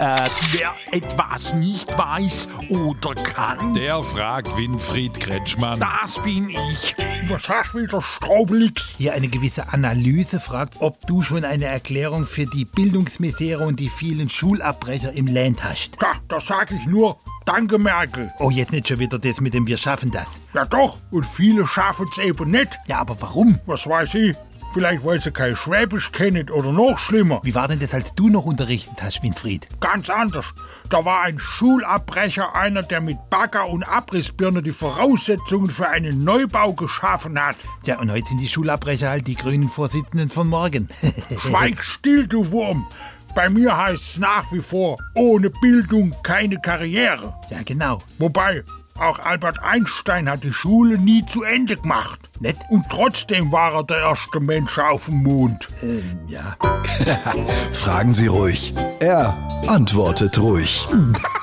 Wer etwas nicht weiß oder kann, Der fragt Winfried Kretschmann. das bin ich. Was hast du wieder, Straubelix? Hier eine gewisse Analyse fragt, ob du schon eine Erklärung für die Bildungsmisere und die vielen Schulabbrecher im Land hast. Ja, da sag ich nur, danke Merkel. Oh, jetzt nicht schon wieder das mit dem Wir schaffen das. Ja doch, und viele schaffen es eben nicht. Ja, aber warum? Was weiß ich, vielleicht weil sie kein Schwäbisch kennen oder noch schlimmer. Wie war denn das, als du noch unterrichtet hast, Winfried? Ganz anders. Da war ein Schulabbrecher einer, der mit Bagger und Abrissbirne die Voraussetzungen für einen Neubau geschaffen hat. Tja, und heute sind die Schulabbrecher halt die grünen Vorsitzenden von morgen. Schweig still, du Wurm. Bei mir heißt's nach wie vor, ohne Bildung keine Karriere. Ja, genau. Wobei, auch Albert Einstein hat die Schule nie zu Ende gemacht. Nett? Und trotzdem war er der erste Mensch auf dem Mond. Ja. Fragen Sie ruhig. Er antwortet ruhig.